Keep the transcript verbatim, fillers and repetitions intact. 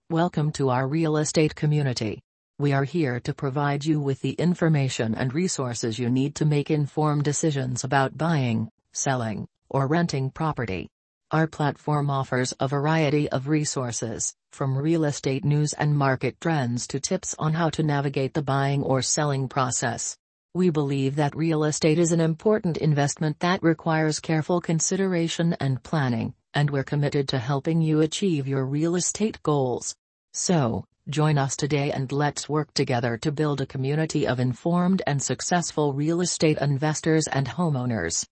Welcome to our real estate community. We are here to provide you with the information and resources you need to make informed decisions about buying, selling, or renting property. Our platform offers a variety of resources, from real estate news and market trends to tips on how to navigate the buying or selling process. We believe that real estate is an important investment that requires careful consideration and planning, and we're committed to helping you achieve your real estate goals. So, join us today and let's work together to build a community of informed and successful real estate investors and homeowners.